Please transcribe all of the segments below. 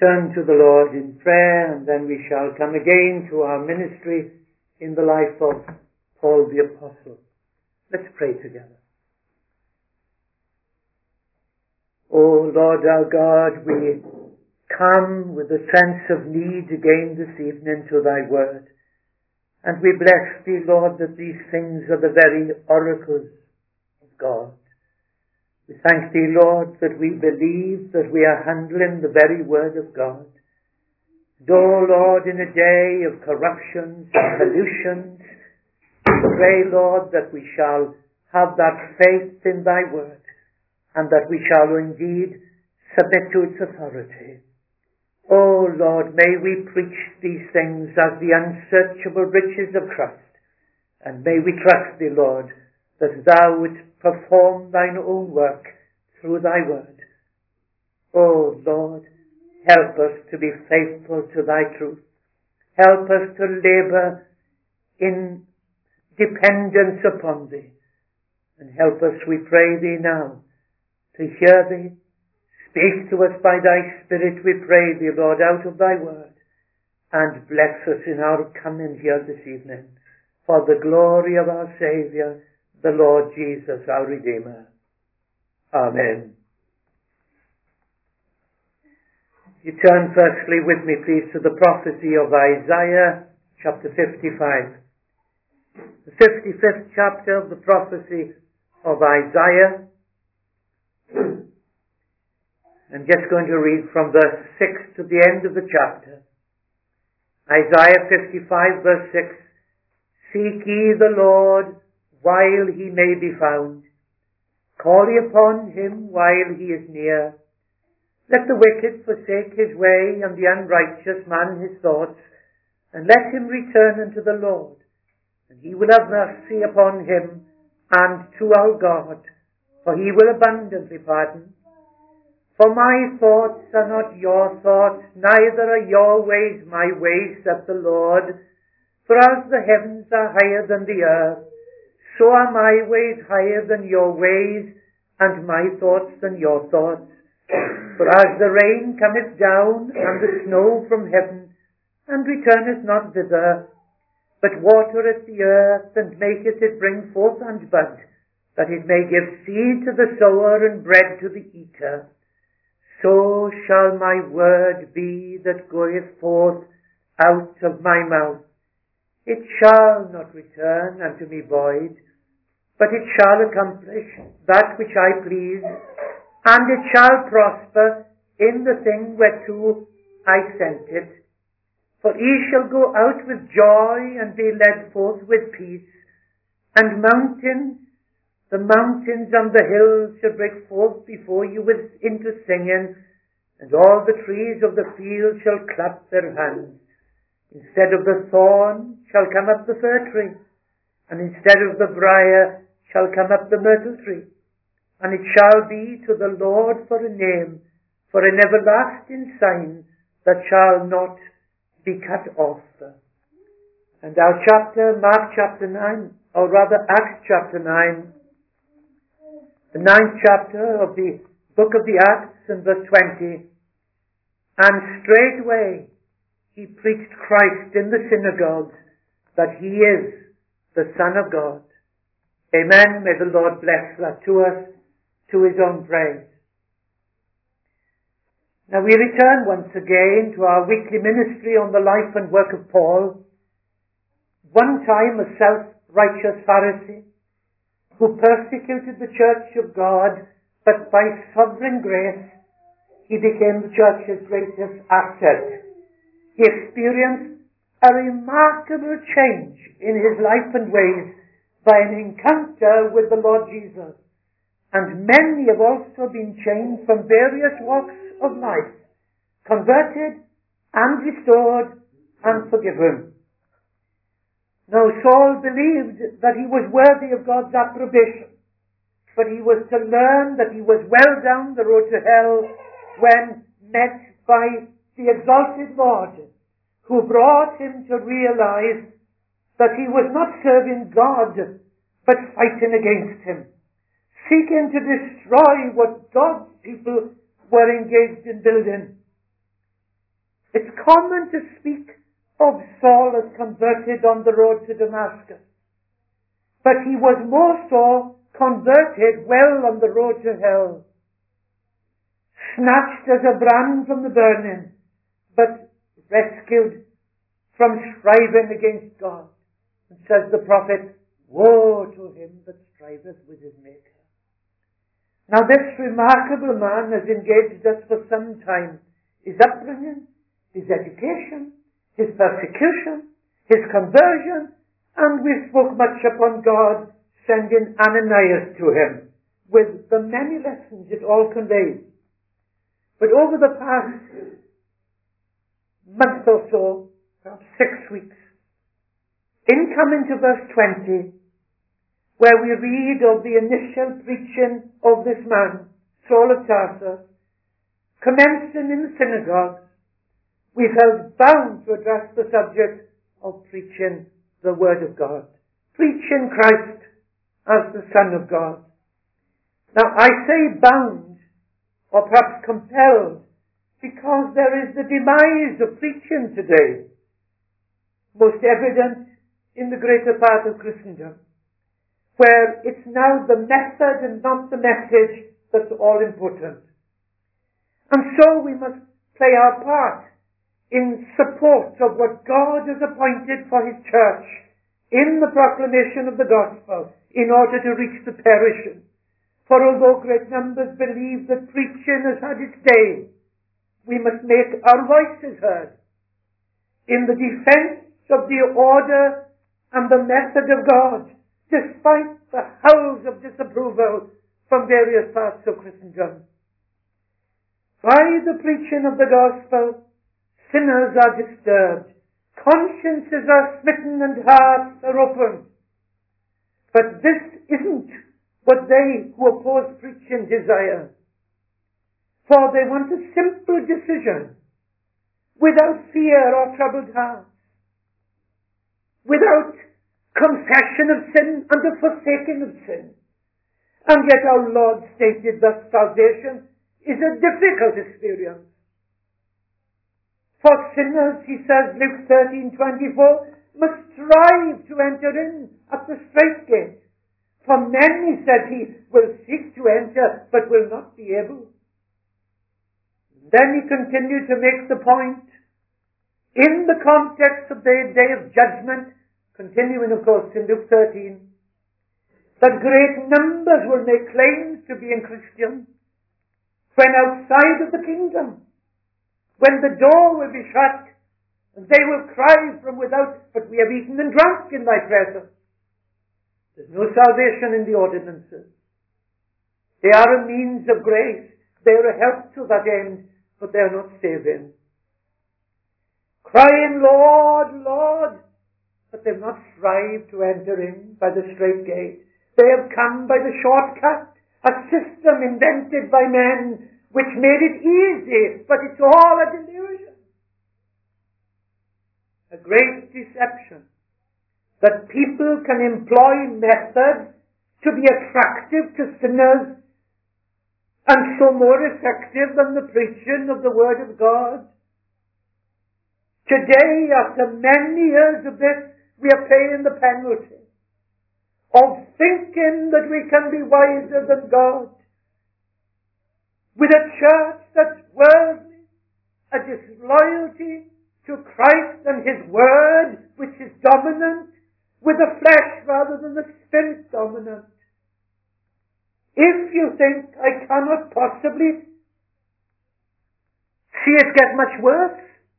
turn to the Lord in prayer, and then we shall come again to our ministry in the life of Paul the Apostle. Let's pray together. O Lord our God, we come with a sense of need again this evening to thy word. And we bless thee, Lord, that these things are the very oracles of God. We thank thee, Lord, that we believe that we are handling the very word of God. And, oh Lord, in a day of corruptions and pollutions, we pray, Lord, that we shall have that faith in thy word, and that we shall indeed submit to its authority. Oh Lord, may we preach these things as the unsearchable riches of Christ, and may we trust thee, Lord, that thou wouldst perform thine own work through thy word. Oh Lord, help us to be faithful to thy truth. Help us to labour in dependence upon thee. And help us, we pray thee now, to hear thee. Speak to us by thy Spirit, we pray thee, Lord, out of thy word. And bless us in our coming here this evening, for the glory of our Saviour, the Lord Jesus, our Redeemer. Amen. You turn firstly with me, please, to the prophecy of Isaiah, chapter 55. The 55th chapter of the prophecy of Isaiah. I'm just going to read from verse 6 to the end of the chapter. Isaiah 55, verse 6. Seek ye the Lord while he may be found. Call ye upon him while he is near. Let the wicked forsake his way, and the unrighteous man his thoughts, and let him return unto the Lord, and he will have mercy upon him, and to our God, for he will abundantly pardon. For my thoughts are not your thoughts, neither are your ways my ways, saith the Lord. For as the heavens are higher than the earth, so are my ways higher than your ways, and my thoughts than your thoughts. For as the rain cometh down, and the snow from heaven, and returneth not thither, but watereth the earth, and maketh it bring forth and bud, that it may give seed to the sower, and bread to the eater, so shall my word be that goeth forth out of my mouth. It shall not return unto me void, but it shall accomplish that which I please, and it shall prosper in the thing whereto I sent it. For he shall go out with joy, and be led forth with peace. And the mountains and the hills shall break forth before you into singing, and all the trees of the field shall clap their hands. Instead of the thorn shall come up the fir tree, and instead of the briar shall come up the myrtle tree. And it shall be to the Lord for a name, for an everlasting sign that shall not be cut off. And our chapter, Mark chapter 9, or rather Acts chapter 9, the 9th chapter of the book of the Acts, and verse 20. And straightway he preached Christ in the synagogues, that he is the Son of God. Amen. May the Lord bless that to us, to his own praise. Now we return once again to our weekly ministry on the life and work of Paul, one time a self-righteous Pharisee who persecuted the church of God, but by sovereign grace he became the church's greatest asset. He experienced a remarkable change in his life and ways by an encounter with the Lord Jesus. And many have also been changed from various walks of life, converted and restored and forgiven. Now Saul believed that he was worthy of God's approbation, but he was to learn that he was well down the road to hell when met by the exalted Lord, who brought him to realize that he was not serving God, but fighting against him, seeking to destroy what God's people were engaged in building. It's common to speak of Saul as converted on the road to Damascus, but he was more so converted well on the road to hell, snatched as a brand from the burning, but rescued from striving against God. And says the prophet, woe to him that striveth with his Maker. Now this remarkable man has engaged us for some time. His upbringing, his education, his persecution, his conversion, and we spoke much upon God sending Ananias to him with the many lessons it all conveys. But over the past month or so, perhaps 6 weeks, in coming to verse 20, where we read of the initial preaching of this man, Saul of Tarsus, commencing in the synagogue, we felt bound to address the subject of preaching the Word of God, preaching Christ as the Son of God. Now I say bound, or perhaps compelled, because there is the demise of preaching today, most evident in the greater part of Christendom, where it's now the method and not the message that's all important. And so we must play our part in support of what God has appointed for His church in the proclamation of the gospel in order to reach the perishing. For although great numbers believe that preaching has had its day, we must make our voices heard in the defense of the order and the method of God, despite the howls of disapproval from various parts of Christendom. By the preaching of the gospel, sinners are disturbed, consciences are smitten, and hearts are opened. But this isn't what they who oppose preaching desire. For they want a simple decision, without fear or troubled hearts, without confession of sin and a forsaking of sin. And yet our Lord stated that salvation is a difficult experience. For sinners, he says, Luke 13:24, must strive to enter in at the strait gate. For many, said he, will seek to enter, but will not be able. Then he continued to make the point, in the context of the day of judgment, continuing, of course, in Luke 13, that great numbers will make claims to being Christian when outside of the kingdom, when the door will be shut, and they will cry from without, but we have eaten and drunk in thy presence. There's no salvation in the ordinances. They are a means of grace. They are a help to that end, but they are not saving. Crying, Lord, Lord, but they've not strived to enter in by the strait gate. They have come by the shortcut, a system invented by men which made it easy, but it's all a delusion. A great deception that people can employ methods to be attractive to sinners and so more effective than the preaching of the Word of God. Today, after many years of this, we are paying the penalty of thinking that we can be wiser than God, with a church that's worldly, a disloyalty to Christ and His Word, which is dominant, with the flesh rather than the Spirit dominant. If you think I cannot possibly see it get much worse,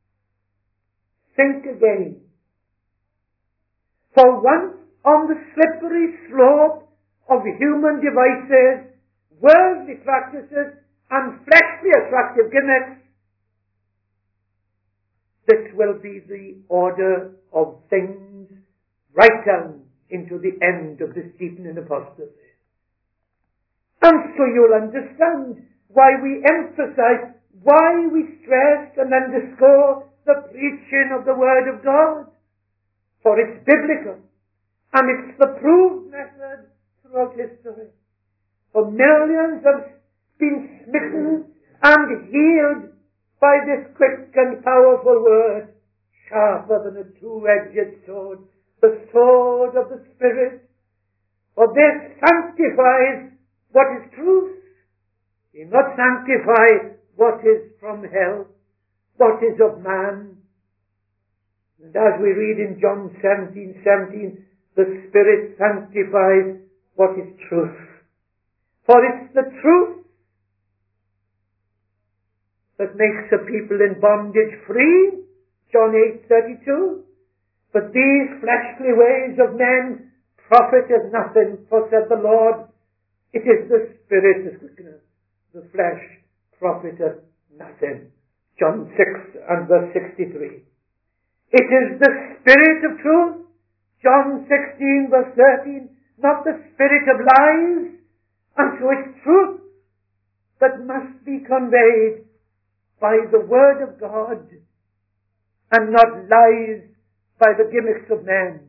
think again. For once on the slippery slope of human devices, worldly practices, and fleshly attractive gimmicks, this will be the order of things right down into the end of this deepening apostasy. And so you'll understand why we emphasize, why we stress and underscore the preaching of the Word of God. For it's biblical, and it's the proved method throughout history. For millions have been smitten and healed by this quick and powerful word, sharper than a two-edged sword, the sword of the Spirit. For this sanctifies what is truth. It not sanctify what is from hell, what is of man. And as we read in John 17:17, the Spirit sanctifies what is truth. For it's the truth that makes the people in bondage free, John 8:32. But these fleshly ways of men profiteth nothing, for said the Lord, it is the Spirit that quickeneth, the flesh profiteth nothing. John 6:63. It is the Spirit of truth, John 16:13, not the spirit of lies, and so it's truth that must be conveyed by the Word of God, and not lies by the gimmicks of men.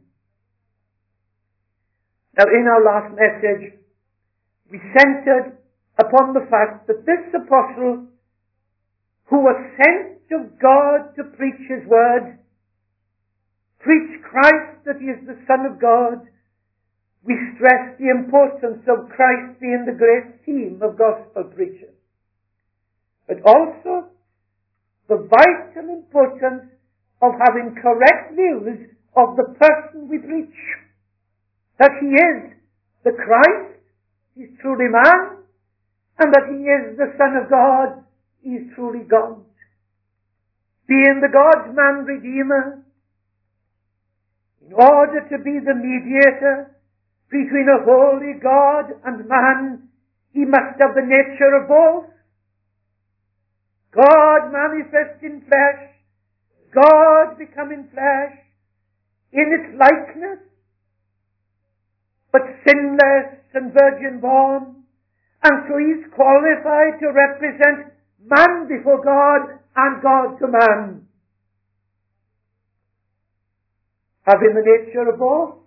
Now, in our last message, we centered upon the fact that this apostle, who was sent of God to preach His Word, preach Christ that He is the Son of God, we stressed the importance of Christ being the great theme of gospel preaching. But also the vital importance of having correct views of the person we preach. That He is the Christ, He's truly man, and that He is the Son of God, He's truly God. Being the God-man Redeemer, in order to be the mediator between a holy God and man, He must have the nature of both. God manifest in flesh, God becoming flesh in its likeness, but sinless and virgin born, and so He's qualified to represent man before God and God to man. Having the nature of both.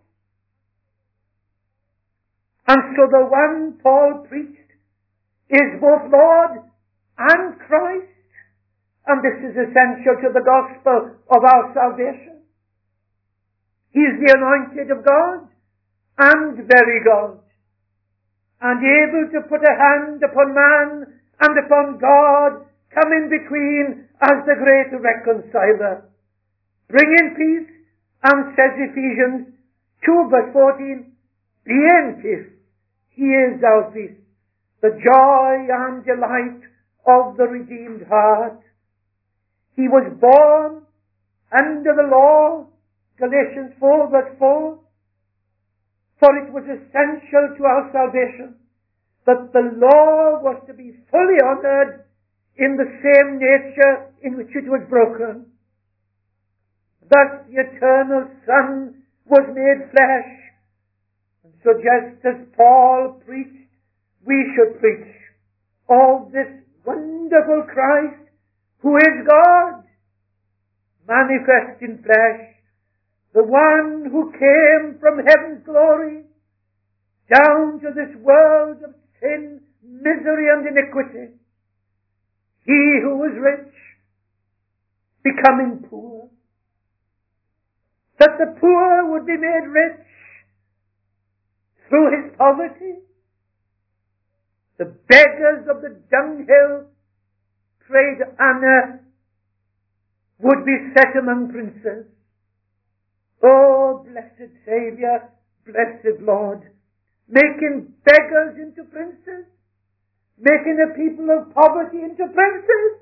And so the one Paul preached is both Lord and Christ. And this is essential to the gospel of our salvation. He is the anointed of God and very God, and able to put a hand upon man and upon God, come in between as the great reconciler, bringing peace, and says Ephesians 2:14, be in peace, He is our peace, the joy and delight of the redeemed heart. He was born under the law, Galatians 4:4, for it was essential to our salvation that the law was to be fully honored in the same nature in which it was broken. Thus the eternal Son was made flesh. And so just as Paul preached, we should preach of this wonderful Christ, who is God, manifest in flesh, the one who came from heaven's glory down to this world of sin, misery, and iniquity. He who was rich, becoming poor, that the poor would be made rich through His poverty. The beggars of the dunghill, prayed Anna, would be set among princes. Oh, blessed Saviour, blessed Lord, making beggars into princes, making a people of poverty into princes.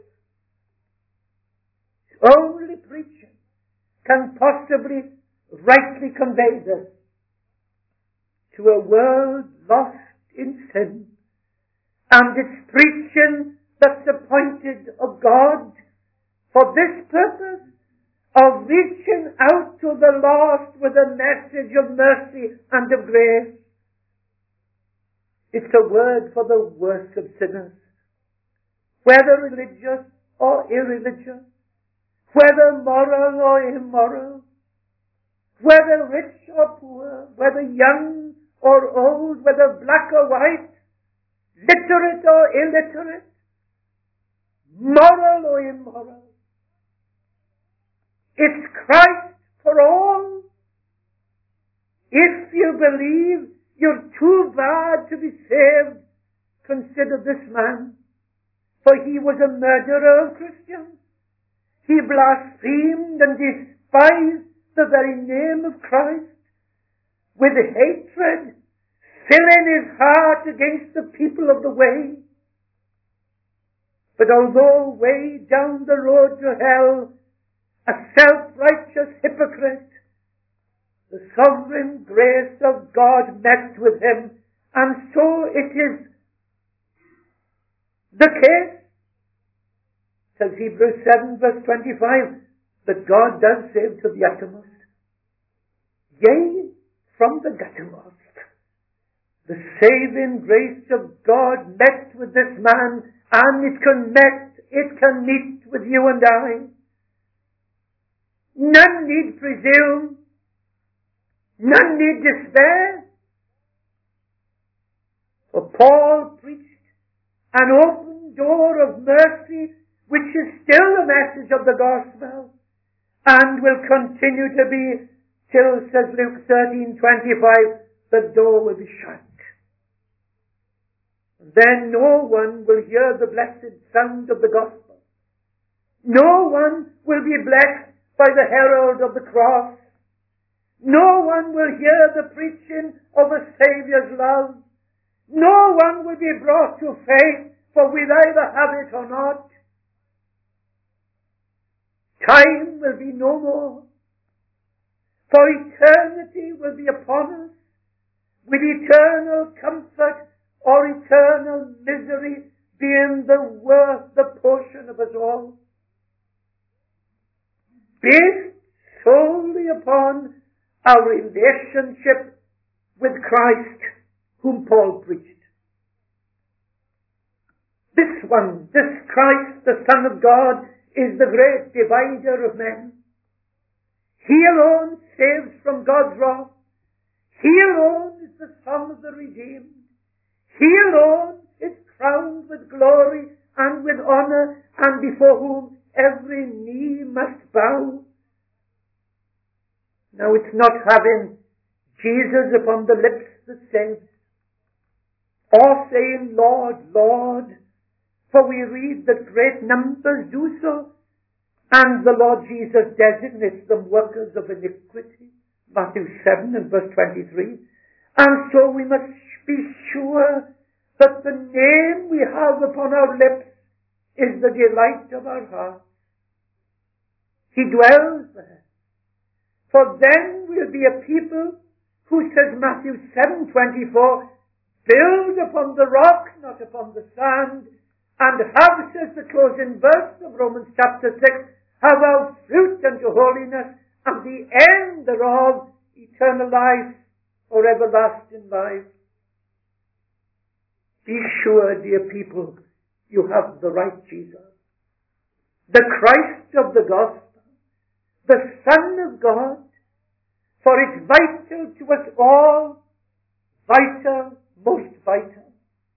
Only preaching can possibly rightly convey this to a world lost in sin, and it's preaching that's appointed of God for this purpose of reaching out to the lost with a message of mercy and of grace. It's a word for the worst of sinners, whether religious or irreligious, whether moral or immoral, whether rich or poor, whether young or old, whether black or white, literate or illiterate, moral or immoral. us. It's Christ for all. If you believe you're too bad to be saved, consider this man. For he was a murderer of Christians. He blasphemed and despised the very name of Christ with hatred, filling his heart against the people of the way. But although way down the road to hell, a self-righteous hypocrite, the sovereign grace of God met with him, and so it is the case, says Hebrews 7 verse 25, that God does save to the uttermost. Yea, from the uttermost. The saving grace of God met with this man, and it can meet with you and I. None need presume. None need despair. For Paul preached an open door of mercy, which is still the message of the gospel, and will continue to be till, says Luke 13:25, the door will be shut. Then no one will hear the blessed sound of the gospel. No one will be blessed by the herald of the cross. No one will hear the preaching of a Saviour's love. No one will be brought to faith, for we'll either have it or not. Time will be no more, for eternity will be upon us, with eternal comfort or eternal misery being the portion of us all, based solely upon our relationship with Christ, whom Paul preached. This Christ, the Son of God, is the great divider of men. He alone saves from God's wrath. He alone is the Son of the redeemed. He alone is crowned with glory and with honor, and before whom every knee must bow. Now it's not having Jesus upon the lips that saves, or saying, Lord, Lord, for we read that great numbers do so, and the Lord Jesus designates them workers of iniquity, Matthew 7 and verse 23. And so we must be sure that the name we have upon our lips is the delight of our hearts. He dwells there. For then we'll be a people who, says Matthew 7:24, build upon the rock, not upon the sand, and have, says the closing verse of Romans chapter 6, have our fruit unto holiness, and the end thereof eternal life, or everlasting life. Be sure, dear people, you have the right Jesus, the Christ of the gospel, the Son of God, for it's vital to us all, vital, most vital.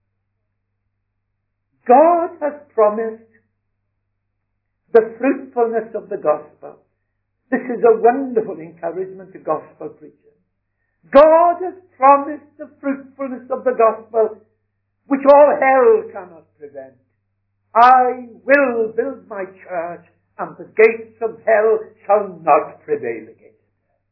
God has promised the fruitfulness of the gospel. This is a wonderful encouragement to gospel preachers. God has promised the fruitfulness of the gospel, which all hell cannot prevent. I will build my church, and the gates of hell shall not prevail against it.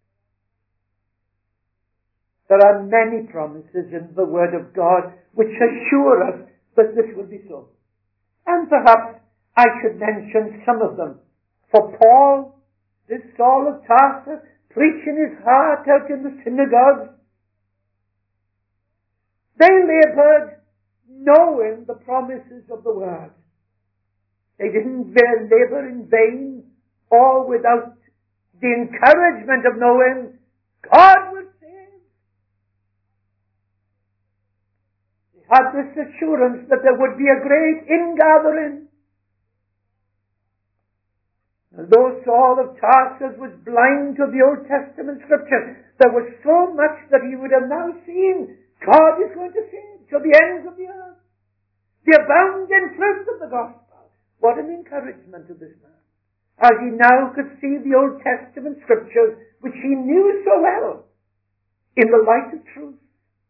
There are many promises in the Word of God which assure us that this will be so. And perhaps I should mention some of them. For Paul, this Saul of Tarsus, preaching his heart out in the synagogues, they labored knowing the promises of the Word. They didn't labor in vain or without the encouragement of knowing God will save. They had this assurance that there would be a great ingathering. Although Saul of Tarsus was blind to the Old Testament scriptures, there was so much that he would have now seen. God is going to save to the ends of the earth. The abounding fruit of the gospel, What an encouragement to this man, as he now could see the Old Testament scriptures, which he knew so well, in the light of truth.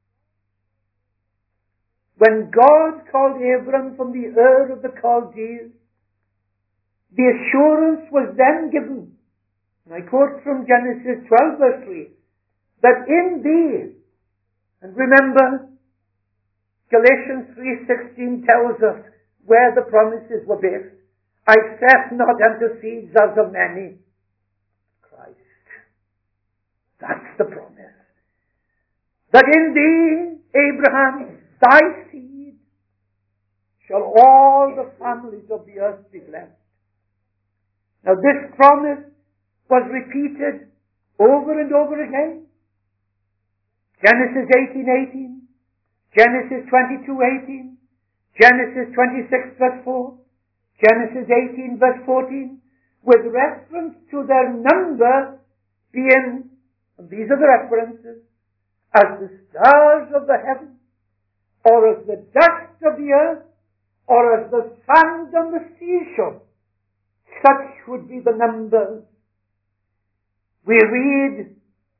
When God called Abram from the Ur of the Chaldees, the assurance was then given, and I quote from Genesis 12 verse 3, that in thee, and remember, Galatians 3:16 tells us where the promises were based. I said not unto seeds as of many. Christ. That's the promise. That in thee, Abraham, thy seed, shall all the families of the earth be blessed. Now this promise was repeated over and over again. Genesis 18:18, Genesis 22:18, Genesis 26 verse 4, Genesis 18 verse 14, with reference to their number being, and these are the references, as the stars of the heaven, or as the dust of the earth, or as the sand on the seashore. Such would be the numbers. We read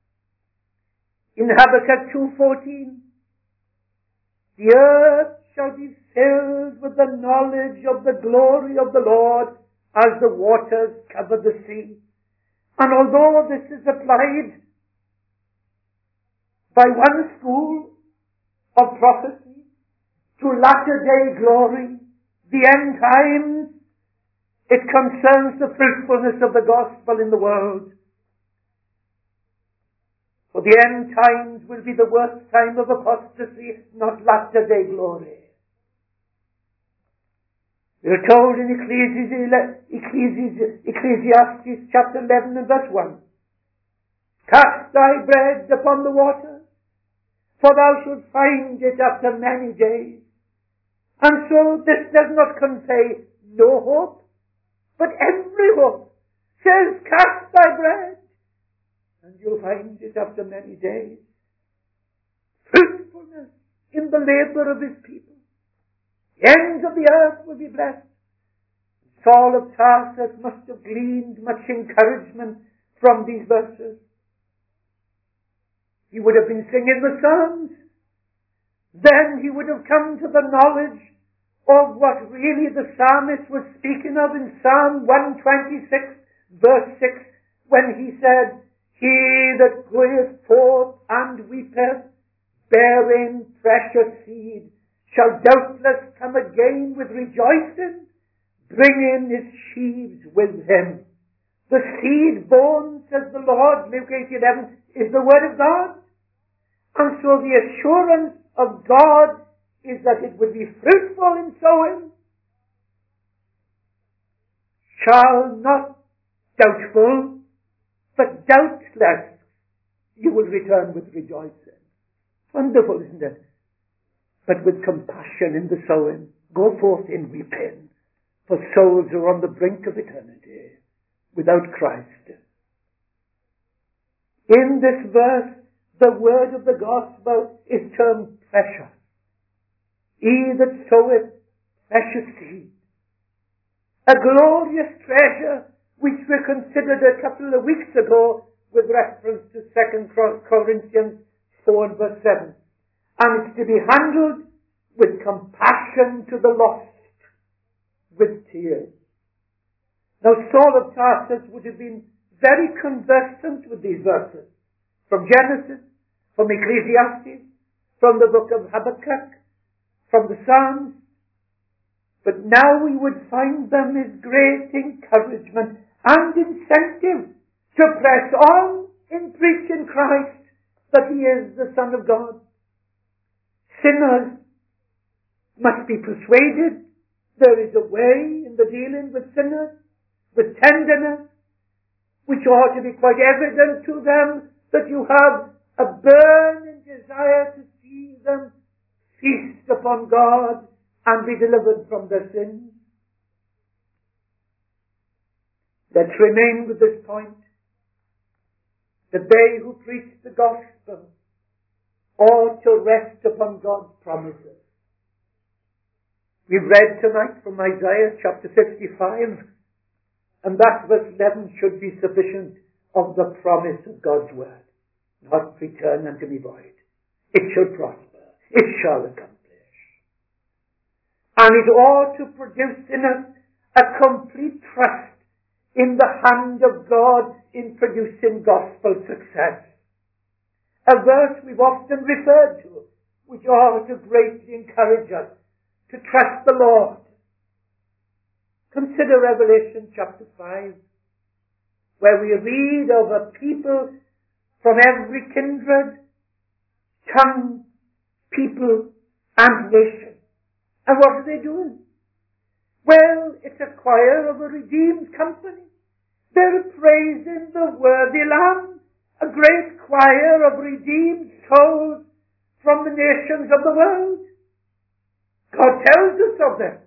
in Habakkuk 2:14, the earth shall be filled with the knowledge of the glory of the Lord as the waters cover the sea. And although this is applied by one school of prophecy to latter-day glory, the end times, it concerns the fruitfulness of the gospel in the world. For the end times will be the worst time of apostasy, not latter-day glory. We are told in Ecclesiastes chapter 11 and verse 1, cast thy bread upon the water, for thou shalt find it after many days. And so this does not convey no hope, but every hope says, cast thy bread, and you'll find it after many days. Fruitfulness in the labor of his people. The ends of the earth will be blessed. Saul of Tarsus must have gleaned much encouragement from these verses. He would have been singing the Psalms. Then he would have come to the knowledge of what really the psalmist was speaking of in Psalm 126 verse 6, when he said, he that goeth forth and weepeth, bearing precious seed, shall doubtless come again with rejoicing, bringing his sheaves with him. The seed born, says the Lord, Luke 8:11, is the word of God. And so the assurance of God is that it will be fruitful in sowing, shall not doubtful, but doubtless you will return with rejoicing. Wonderful, isn't it? But with compassion in the sowing. Go forth in weeping, for souls are on the brink of eternity without Christ. In this verse, the word of the gospel is termed precious. He that soweth precious seed, a glorious treasure, which we considered a couple of weeks ago with reference to 2 Corinthians 4 and verse 7. And it's to be handled with compassion to the lost, with tears. Now Saul of Tarsus would have been very conversant with these verses, from Genesis, from Ecclesiastes, from the book of Habakkuk, from the Psalms. But now we would find them as great encouragement and incentive to press on in preaching Christ, that he is the Son of God. Sinners must be persuaded. There is a way in the dealing with sinners, with tenderness, which ought to be quite evident to them, that you have a burning desire to see them feast upon God and be delivered from their sins. Let's remain with this point, that they who preach the gospel ought to rest upon God's promises. We've read tonight from Isaiah chapter 55, and that verse 11 should be sufficient of the promise of God's word. Not return unto me void. It should prosper. It shall accomplish. And it ought to produce in us a complete trust in the hand of God in producing gospel success. A verse we've often referred to, which ought to greatly encourage us to trust the Lord. Consider Revelation chapter 5, where we read of a people from every kindred, tongue, people, and nation. And what are they doing? Well, it's a choir of a redeemed company. They're praising the worthy Lamb, a great choir of redeemed souls from the nations of the world. God tells us of them.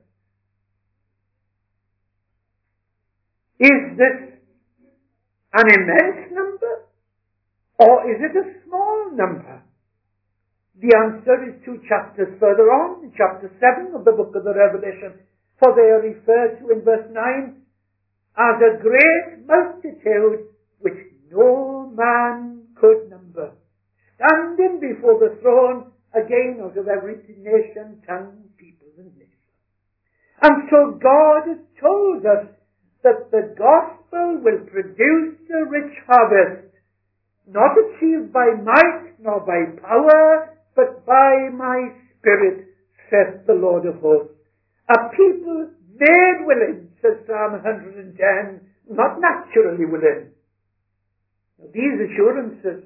Is this an immense number, or is it a small number? The answer is 2 chapters further on, in chapter 7 of the book of the Revelation, for they are referred to in verse 9 as a great multitude which no man could number, standing before the throne, again out of every nation, tongue, people, and nation. And so God has told us that the gospel will produce a rich harvest, not achieved by might nor by power, but by my Spirit, saith the Lord of hosts. A people made willing, says Psalm 110, not naturally willing. Now, these assurances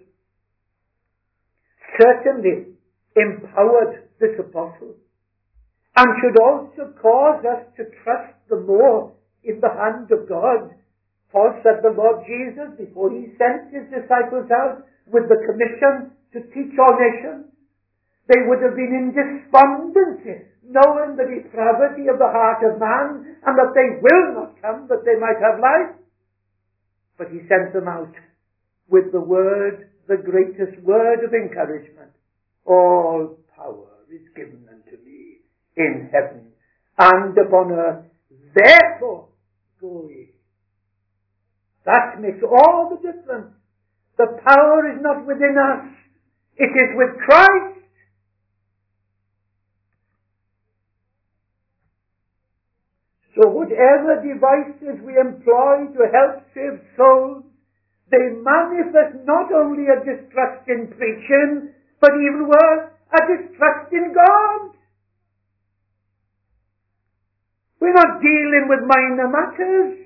certainly empowered this apostle, and should also cause us to trust the more in the hand of God. For said the Lord Jesus, before he sent his disciples out with the commission to teach all nations, they would have been in despondency, knowing the depravity of the heart of man, and that they will not come, that they might have life. But he sent them out with the word, the greatest word of encouragement. All power is given unto me in heaven and upon earth. Therefore, go ye. That makes all the difference. The power is not within us. It is with Christ. So whatever devices we employ to help save souls, they manifest not only a distrust in preaching, but even worse, a distrust in God. We're not dealing with minor matters.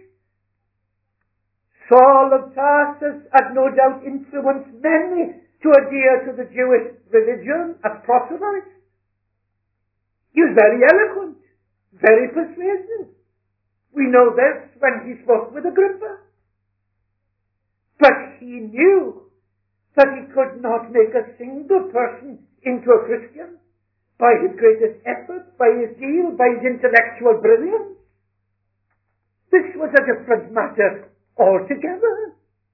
Saul of Tarsus had no doubt influenced many to adhere to the Jewish religion as proselytes. He was very eloquent, very persuasive. We know this when he spoke with Agrippa. But he knew that he could not make a single person into a Christian by his greatest effort, by his zeal, by his intellectual brilliance. This was a different matter altogether.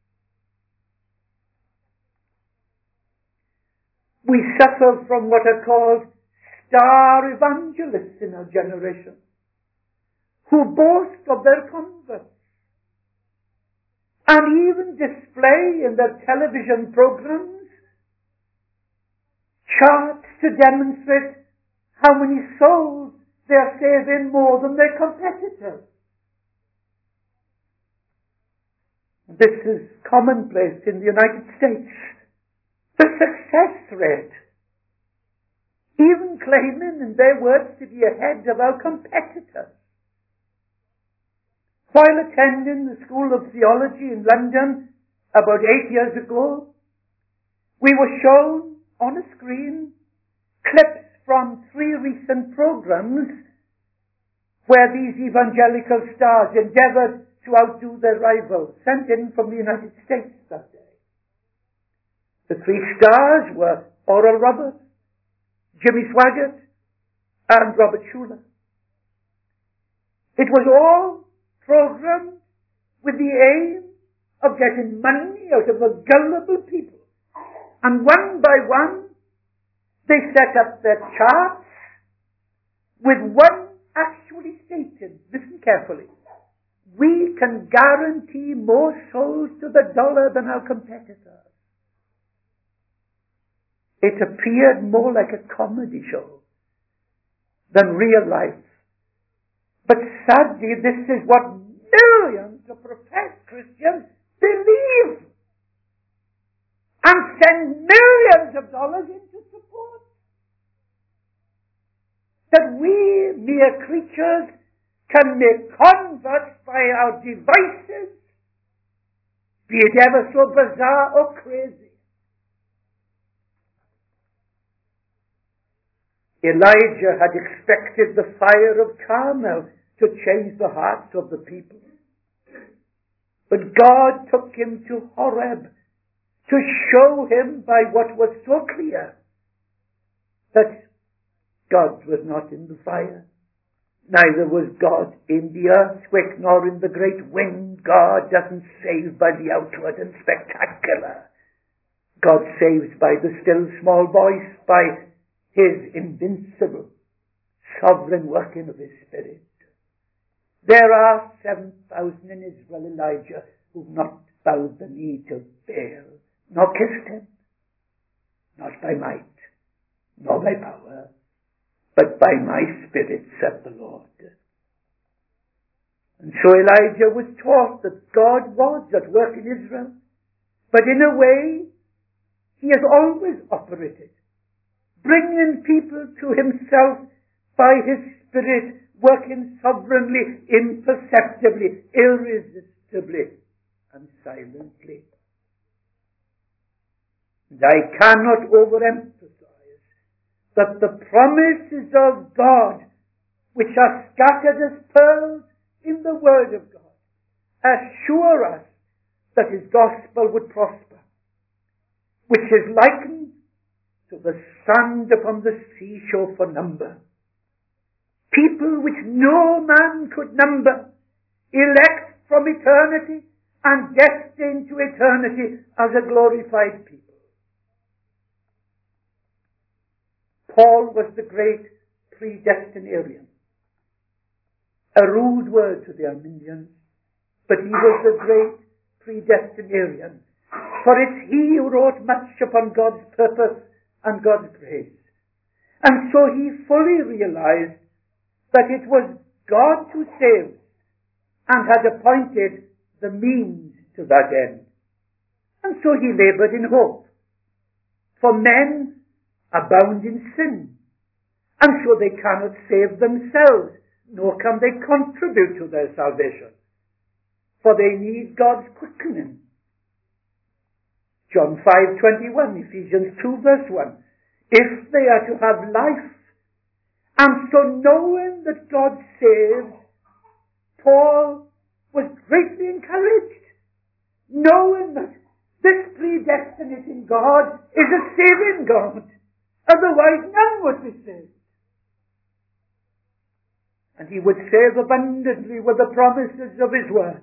We suffer from what are called star evangelists in our generation, who boast of their converts and even display in their television programs charts to demonstrate how many souls they are saving more than their competitors. This is commonplace in the United States. The success rate, even claiming in their words to be ahead of our competitors. While attending the School of Theology in London about 8 years ago, we were shown on a screen clips from 3 recent programs where these evangelical stars endeavored to outdo their rivals, sent in from the United States that day. The 3 stars were Oral Roberts, Jimmy Swaggart, and Robert Schuller. It was all programmed with the aim of getting money out of the gullible people. And one by one, they set up their charts with one boldly stated, listen carefully, we can guarantee more souls to the dollar than our competitors. It appeared more like a comedy show than real life. But sadly, this is what millions of professed Christians believe and send millions of dollars into support. That we, mere creatures, can make converts by our devices, be it ever so bizarre or crazy. Elijah had expected the fire of Carmel to change the hearts of the people. But God took him to Horeb to show him by what was so clear that God was not in the fire. Neither was God in the earthquake nor in the great wind. God doesn't save by the outward and spectacular. God saves by the still small voice, by His invincible, sovereign working of His Spirit. There are 7,000 in Israel, Elijah, who've not bowed the knee to Baal, nor kissed him, not by might, nor by power, but by my Spirit, said the Lord. And so Elijah was taught that God was at work in Israel, but in a way, He has always operated, bringing people to Himself by His Spirit, working sovereignly, imperceptibly, irresistibly, and silently. And I cannot overemphasize that the promises of God, which are scattered as pearls in the Word of God, assure us that His gospel would prosper, which is likened to the sand upon the seashore for number. People which no man could number, elect from eternity and destined to eternity as a glorified people. Paul was the great predestinarian. A rude word to the Arminians, but he was the great predestinarian. For it's he who wrote much upon God's purpose and God's grace. And so he fully realized that it was God who saved and had appointed the means to that end. And so he labored in hope. For men abound in sin, and so they cannot save themselves, nor can they contribute to their salvation, for they need God's quickening. John 5:21, Ephesians 2 verse 1. If they are to have life, and so knowing that God saves, Paul was greatly encouraged, knowing that this predestinating God is a saving God. Otherwise none would be saved. And he would save abundantly with the promises of his word.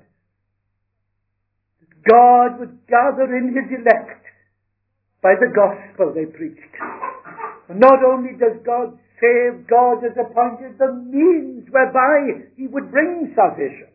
That God would gather in his elect by the gospel they preached. And not only does God save, God has appointed the means whereby he would bring salvation.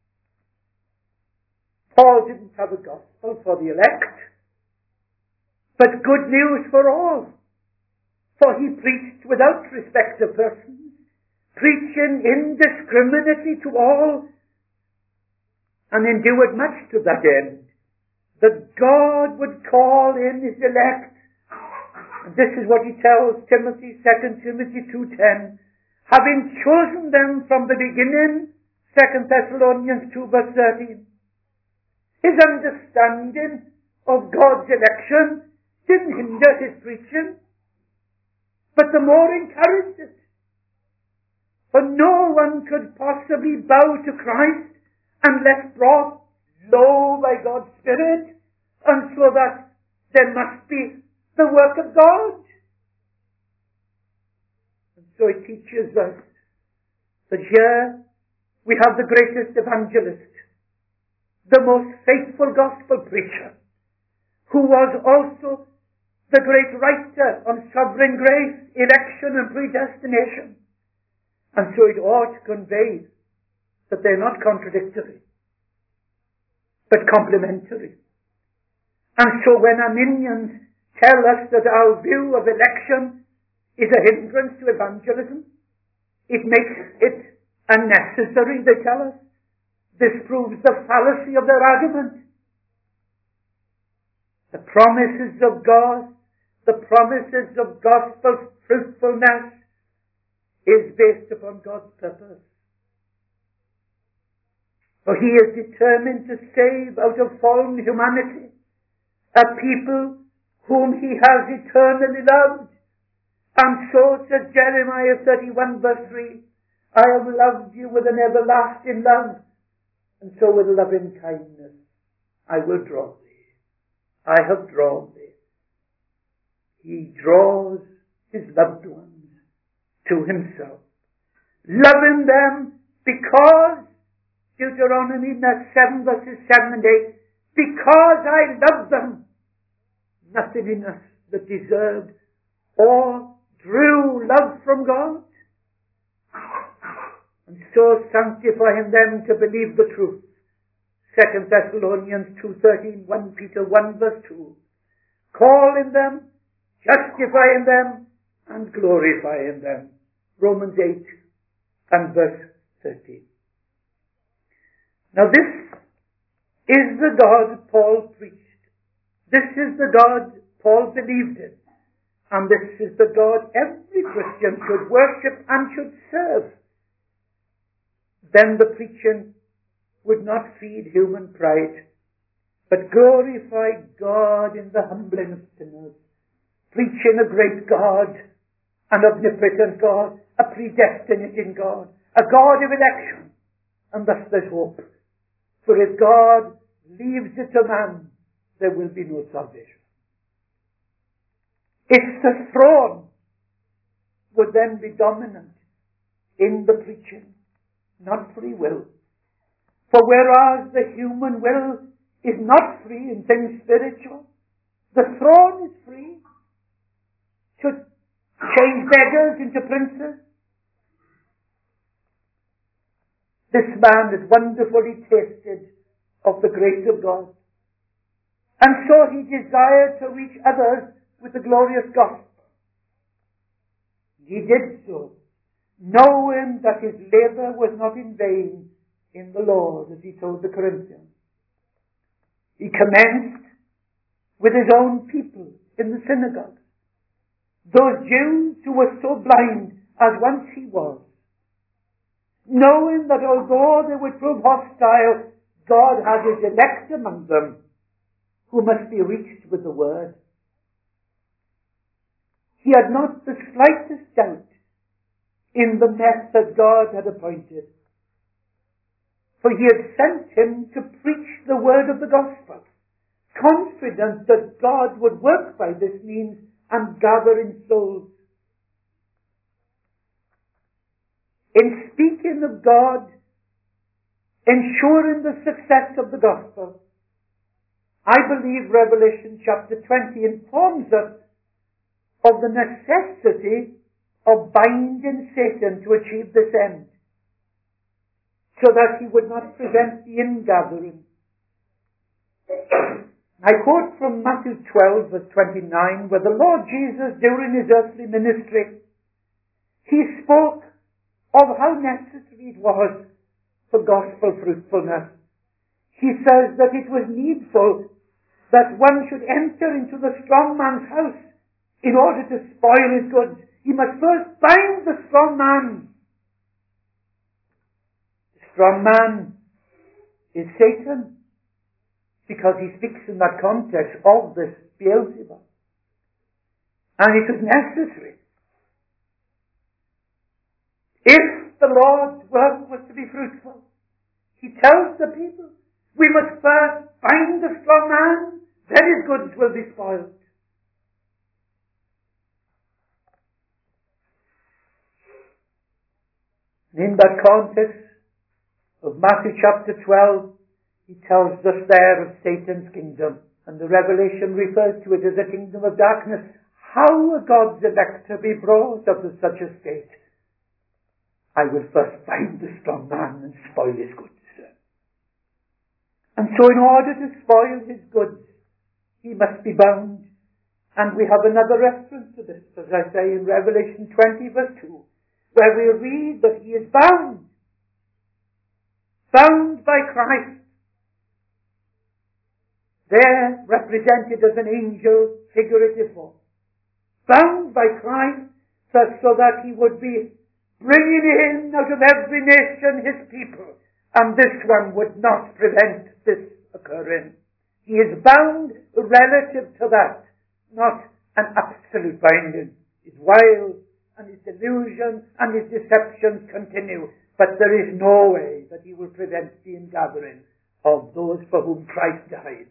Paul didn't have a gospel for the elect, but good news for all. For he preached without respect of persons, preaching indiscriminately to all, and endured much to that end, that God would call in his elect. And this is what he tells Timothy, 2 Timothy 2:10, having chosen them from the beginning, 2 Thessalonians 2 verse 13. His understanding of God's election didn't hinder his preaching, but the more encouraged it. For no one could possibly bow to Christ unless brought low by God's Spirit, and so that there must be the work of God. And so it teaches us that here we have the greatest evangelist, the most faithful gospel preacher, who was also the great writer on sovereign grace, election and predestination. And so it ought to convey that they're not contradictory, but complementary. And so when Arminians tell us that our view of election is a hindrance to evangelism, it makes it unnecessary, they tell us. This proves the fallacy of their argument. The promises of God, the promises of gospel fruitfulness is based upon God's purpose. For He is determined to save out of fallen humanity a people whom He has eternally loved. And so says Jeremiah 31 verse 3, I have loved you with an everlasting love, and so with loving kindness I will draw thee. I have drawn thee. He draws His loved ones to Himself, loving them because, Deuteronomy 7 verses 7 and 8, because I love them, nothing in us that deserved or drew love from God, and so sanctifying them to believe the truth. 2 Thessalonians 2:13, 1 Peter 1 verse 2, calling them, justifying them, and glorifying them. Romans 8 and verse 13. Now this is the God Paul preached. This is the God Paul believed in. And this is the God every Christian should worship and should serve. Then the preaching would not feed human pride, but glorify God in the humbling of sinners. Preaching a great God, an omnipotent God, a predestinating God, a God of election. And thus there's hope. For if God leaves it to man, there will be no salvation. It's the throne would then be dominant in the preaching, not free will. For whereas the human will is not free in things spiritual, the throne is free to change beggars into princes. This man is wonderfully tasted of the grace of God. And so he desired to reach others with the glorious gospel. He did so, knowing that his labor was not in vain in the Lord, as he told the Corinthians. He commenced with his own people in the synagogue, those Jews who were so blind as once he was, knowing that although they would prove hostile, God had His elect among them who must be reached with the word. He had not the slightest doubt in the method God had appointed, for He had sent him to preach the word of the gospel, confident that God would work by this means and gather in souls. In speaking of God ensuring the success of the gospel, I believe Revelation chapter 20 informs us of the necessity of binding Satan to achieve this end, so that he would not prevent the ingathering. I quote from Matthew 12 verse 29, where the Lord Jesus, during His earthly ministry, He spoke of how necessary it was for gospel fruitfulness. He says that it was needful that one should enter into the strong man's house in order to spoil his goods. He must first bind the strong man. The strong man is Satan, because he speaks in that context of this Beelzebub. And it was necessary. If the Lord's work was to be fruitful, He tells the people, we must first bind the strong man, then his goods will be spoiled. In that context of Matthew chapter 12, He tells us there of Satan's kingdom, and the Revelation refers to it as a kingdom of darkness. How are God's elect to be brought out of such a state? I will first bind the strong man and spoil his goods. And so in order to spoil his goods, he must be bound. And we have another reference to this, as I say, in Revelation 20 verse 2, where we read that he is bound. Bound by Christ. There represented as an angel, figurative form. Bound by Christ, so that he would be bringing in out of every nation his people. And this one would not prevent this occurring. He is bound relative to that, not an absolute binding. His wiles and his delusion and his deceptions continue, but there is no way that he will prevent the ingathering of those for whom Christ died.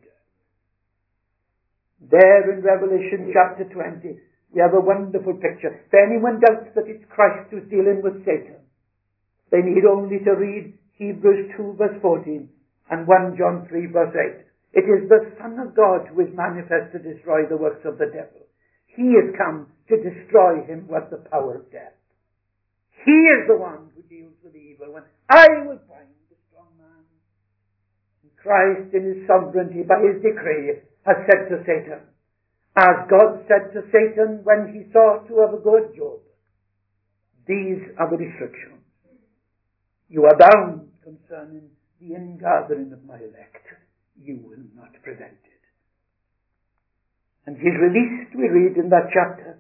There in Revelation chapter 20, we have a wonderful picture. If anyone doubts that it's Christ who's dealing with Satan, they need only to read Hebrews 2 verse 14 and 1 John 3 verse 8. It is the Son of God who is manifest to destroy the works of the devil. He is come to destroy him with the power of death. He is the one who deals with the evil one. I will bind the strong man. And Christ in his sovereignty by his decree has said to Satan, as God said to Satan when he sought to have a good Job, these are the restrictions. You are bound concerning the ingathering of my elect. You will not prevent it. And he's released, we read in that chapter,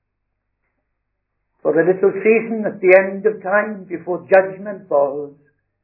for a little season at the end of time before judgment falls.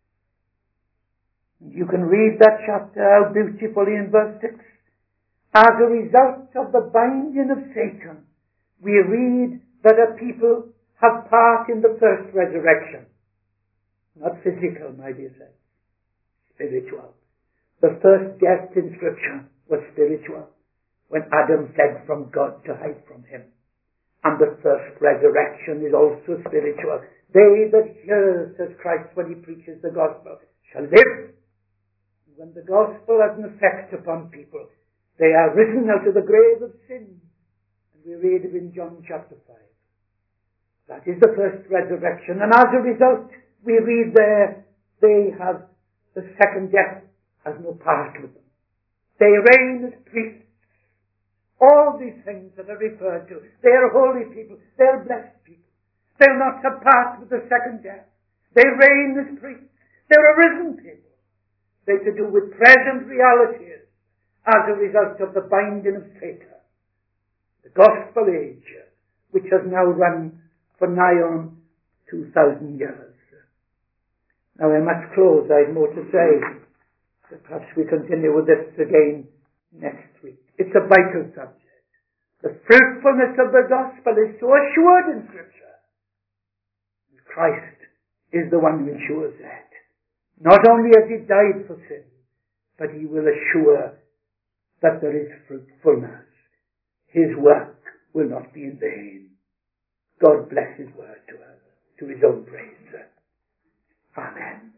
You can read that chapter how beautifully in verse 6. As a result of the binding of Satan, we read that a people have part in the first resurrection. Not physical, my dear friends. Spiritual. The first death in Scripture was spiritual, when Adam fled from God to hide from him. And the first resurrection is also spiritual. They that hear, says Christ when he preaches the gospel, shall live. When the gospel has an effect upon people, they are risen out of the grave of sin. And we read it in John chapter 5. That is the first resurrection. And as a result, we read there, they have the second death has no part with them. They reign as priests. All these things that are referred to, they are holy people, they are blessed people. They'll not have part with the second death. They reign as priests. They're a risen people. They're to do with present realities as a result of the binding of Satan. The gospel age, which has now run for nigh on 2,000 years. Now I must close. I have more to say. Perhaps we continue with this again next week. It's a vital subject. The fruitfulness of the gospel is so assured in Scripture. Christ is the one who ensures that. Not only has he died for sin, but he will assure that there is fruitfulness. His work will not be in vain. God bless his word to us, to his own praise. Amen.